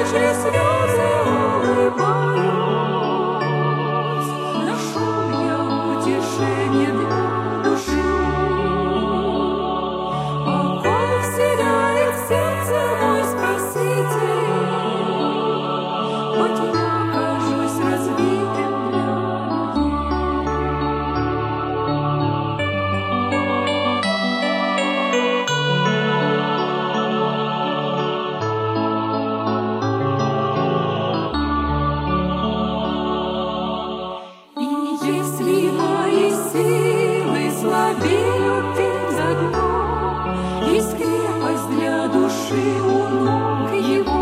через слезы улыбаюсь. Нашел я утешение для души. Покой вселяет в сердце мой Спаситель, хоть я кажусь разбитым для И если мои силы слабеют день за днем, есть крепость для души у ног Его.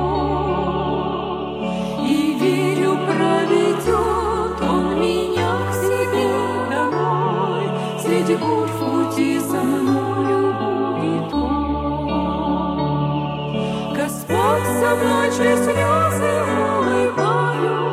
И верю, проведет Он меня к себе домой, среди бурь в пути со мною будет Он. Господь со мной через слезы улыбаюсь.